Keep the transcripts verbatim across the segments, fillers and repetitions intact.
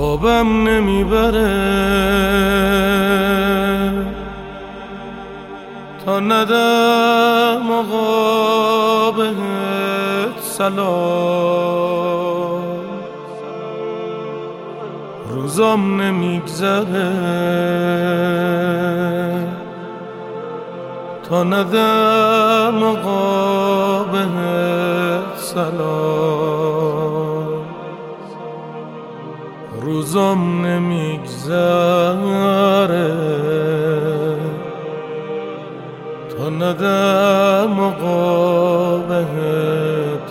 خوابم نمیبره تا ندم آقا بهت سلام. روزام نمیگذره تا ندم آقا بهت سلام. روزام نمیگذره تا ندم آقا بهت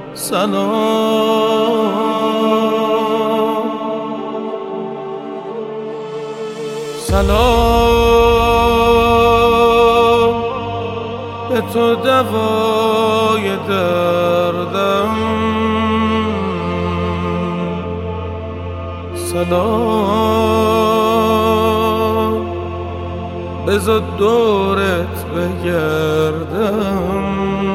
سلام. سلام به تو دوای دردم، سلام بذار دورت بگردم،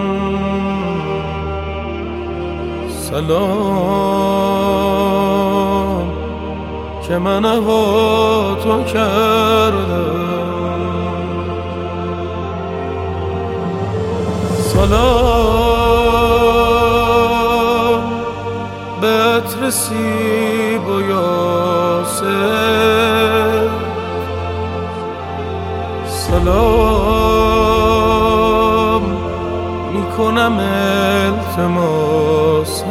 سلام که من هوا تو کردم. سلام به عطر سیب و یاسر، سلام میکنم التماست،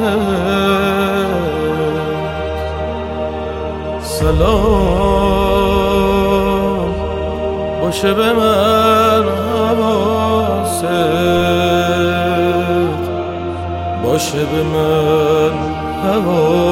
سلام باشه به من حواست، باشه به من حواست.